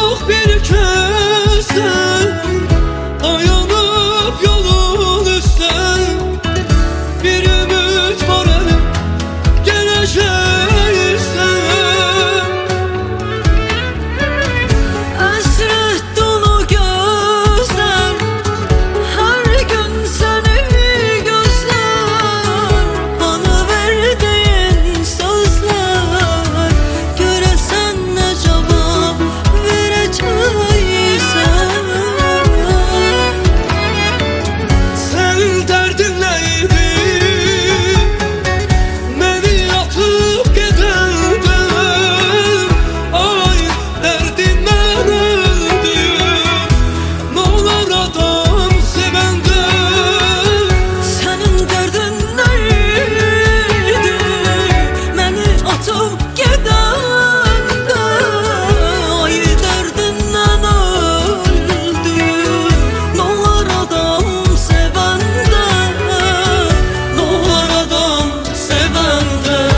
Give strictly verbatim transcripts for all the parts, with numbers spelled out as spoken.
yok bir kösen, dayanıp yolun üstten. Bir ümit var elim, geleceği sen. Hasret dolu gözler, her gün seni gözler. Bana verdiğin sözler, göresen ne cevap vereceksen. Sen derdin neydi? Beni atıp gidenden. Ay derdinden öldüm. Ne olur adam sevenden. Senin derdin neydi? Beni atıp gidende. Ay derdinden öldüm. Ne olur adam sevende. Ne olur adam sevende.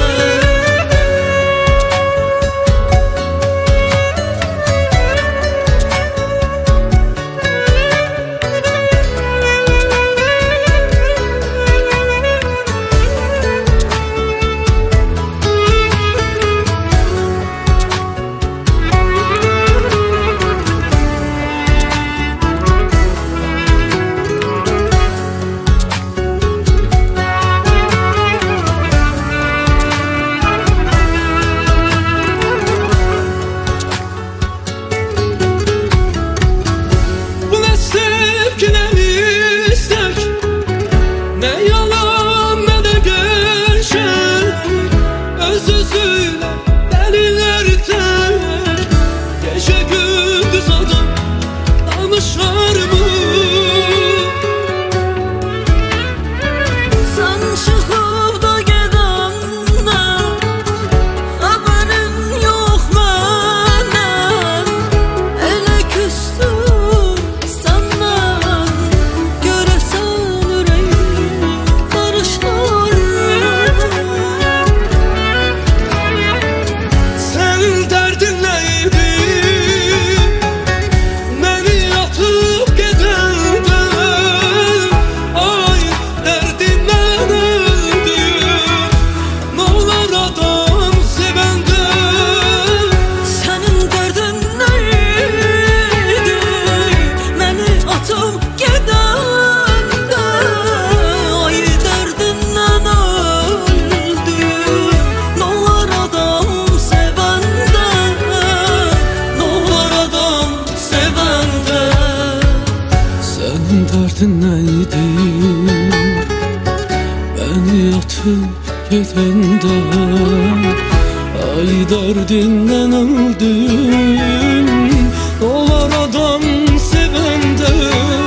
Bu ne sevgi ne istek, ne yalan ne de gerçek. Özüzüyle delilerden, gece gündüz adam danışar mı? Sen çıkıp da gedende, haberin yok məndən. Elə küstüm səndən, görəsən ürəyim barışar mı? Sen derdin neydi? Beni atıp gidenden. Ay derdinden öldüm. Ne olur adam sevenden. Sənin dərdin neydi? Məni atıp gedəndə. Ay dərdindən öldüm. Nə olar adam sevəndə. Nə olar adam sevəndə. Senin derdin neydi? Beni atıp gidende. Ay derdinden öldüm. Dolar adam sevende.